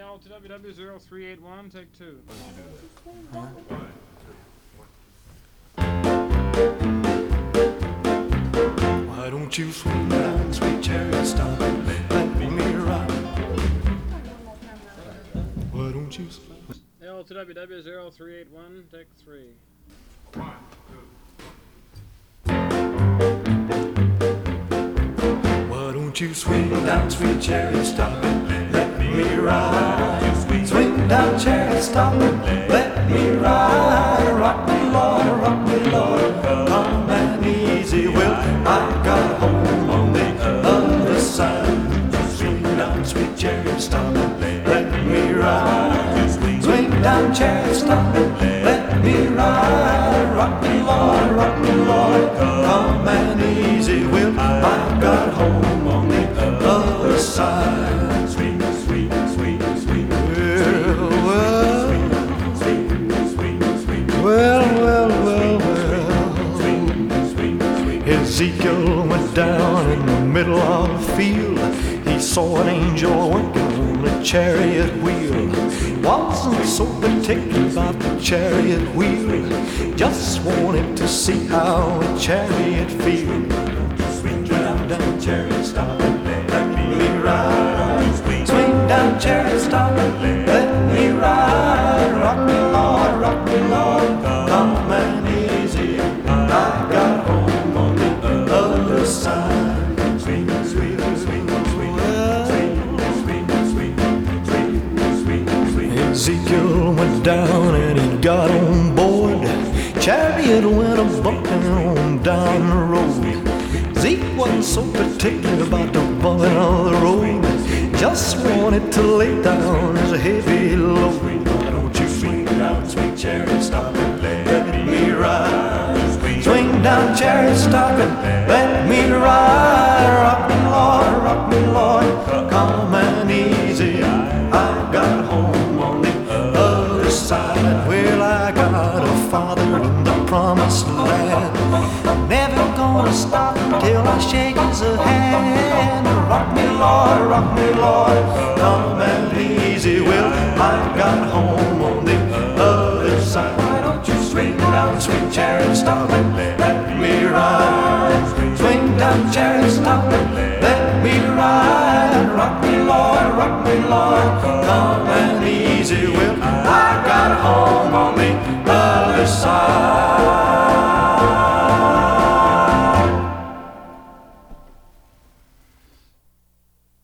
L to WW0381, take two. Why don't you swing down, sweet chariot, stop and let me ride? Why don't you swing? L to WW0381, take three. Why don't you swing down, sweet chariot, stop and let me ride? Swing down, chariot, stop and let me ride. Rock me, Lord, rock me, Lord, come and easy. Well, I got home on the other side. Swing down, sweet chariot, stop and let me ride. Swing down, chariot, stop and let me ride. Rock me, Lord, come and easy. Well, I got home on the other side. Sweet, sweet, sweet, sweet. Ezekiel went down in the middle of the field. He saw an angel working on the chariot wheel. Wasn't so particular about the chariot wheel, just wanted to see how a chariot feels. Swing down, chariot, stop and let me ride. Swing down, chariot, stop and let me ride. Rock me, Lord, come and easy. I got home on the other side. Swing, swing, swing, swing, Ezekiel went down and he got on board. Chariot went a-bumping on down the road. Zeke wasn't so particular about the bumping of the road, just wanted to lay down his heavy load. Why don't you swing down, sweet chariot, stop and let me ride? Swing down, chariot, stop and let me ride. Rock me, Lord, come and easy. I got home on the other side. Well, I got a father in the promised land. Never gonna stop until I shake his hand. Rock me, Lord, come and easy. Well, I got home on the other side. Why don't you swing down, sweet chariot, stop and let me ride? Swing down, chariot, stop and let me ride. Rock me, Lord, come and easy. Well, I got home on the other side.